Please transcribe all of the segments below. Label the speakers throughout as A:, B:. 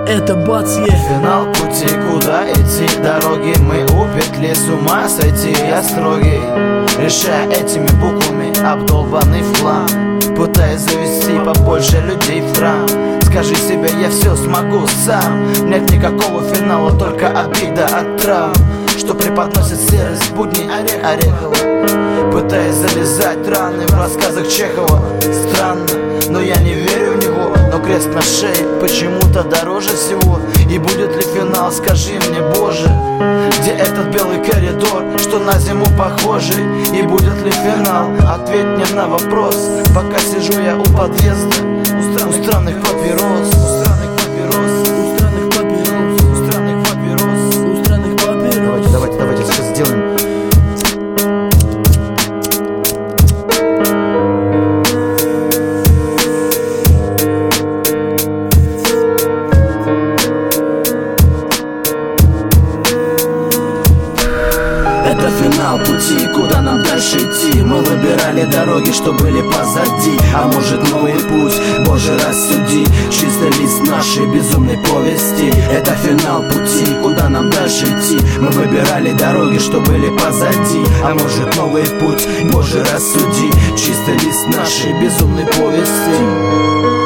A: это бац,
B: Финал пути, куда идти, дороги мы у петли, с ума сойти я строгий, решая этими буквами обдолбанный в хлам, пытаясь завести побольше людей в храм. Скажи себе, я все смогу сам. Нет никакого финала, только обида от травм, что преподносит серость будней Орехова, пытаясь залезать раны в рассказах Чехова. Странно, но я не верю в него, но крест на шее почему-то дороже всего. И будет ли финал, скажи мне, Боже, где этот белый коридор, что на зиму похожий? И будет ли финал, ответь мне на вопрос, пока сижу я у подъезда, у странных папирос, у странных папирос, у странных папирос, у странных папирос, у странных папирос. Давайте сейчас сделаем.
A: Это финал пути, куда нам дальше идти. Мы выбирали дороги, что были позади. А может новый путь, Боже, рассуди. Чистый лист нашей безумной повести. Это финал пути, куда нам дальше идти. Мы выбирали дороги, что были позади. А может новый путь, Боже, рассуди. Чистый лист нашей безумной повести.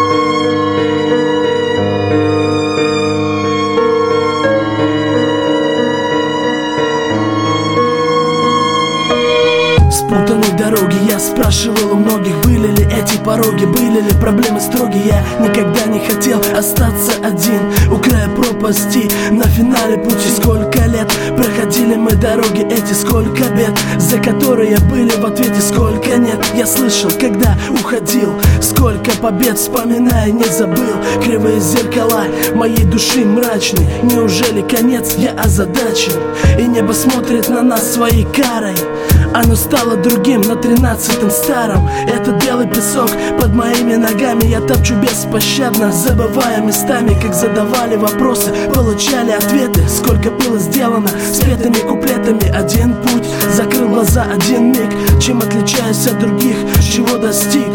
A: Спутанные дороги, я спрашивал у многих, были ли эти пороги, были ли проблемы строгие. Я никогда не хотел остаться один у края пропасти. На финале пути сколько лет проходили мы дороги эти, сколько бед, за которые были в ответе, сколько нет. Я слышал, когда уходил, сколько побед, вспоминая, не забыл. Кривые зеркала моей души мрачны. Неужели конец, я озадачен? И небо смотрит на нас своей карой. Оно стало другим на 13-м старом. Этот белый песок под моими ногами я топчу беспощадно, забывая местами, как задавали вопросы, получали ответы. Сколько было сделано спетыми куплетами. Один путь, закрыл глаза один миг. Чем отличаюсь от других, чего достиг?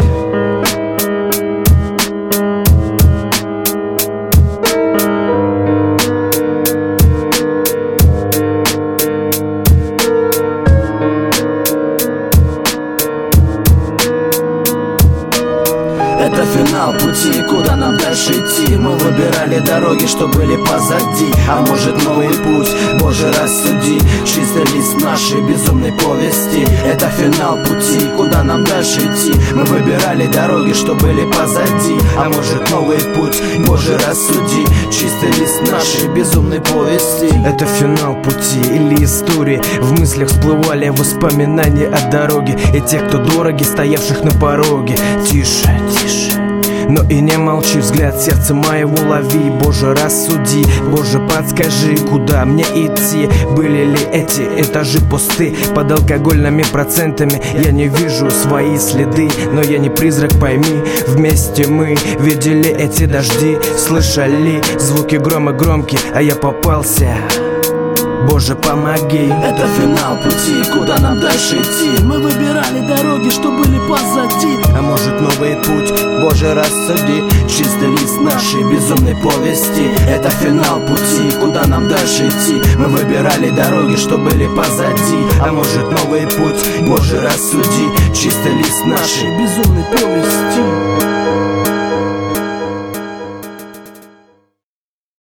A: Это финал пути, куда нам дальше идти. Мы выбирали дороги, что были позади. А может новый путь, Боже, рассуди. Чистый лист нашей безумной повести. Это финал пути, куда нам дальше идти. Мы выбирали дороги, что были позади. А может новый путь, Боже, рассуди. Чистый лист нашей безумной повести.
C: Это финал пути или истории. В мыслях всплывали воспоминания о дороге и тех, кто дороги, стоявших на пороге. Тише, тише, но и не молчи, взгляд сердца моего лови. Боже, рассуди, Боже, подскажи, куда мне идти. Были ли эти этажи пусты под алкогольными процентами? Я не вижу свои следы, но я не призрак, пойми. Вместе мы видели эти дожди, слышали звуки грома громкие, а я попался. Боже, помоги.
A: Это финал пути, куда нам дальше идти. Мы выбирали дороги, что были позади.
C: А может новый путь, Боже, рассуди.
A: Чистый лист нашей безумной повести. Это финал пути, куда нам дальше идти. Мы выбирали дороги, что были позади. А может новый путь, Боже, рассуди. Чистый лист нашей безумной повести.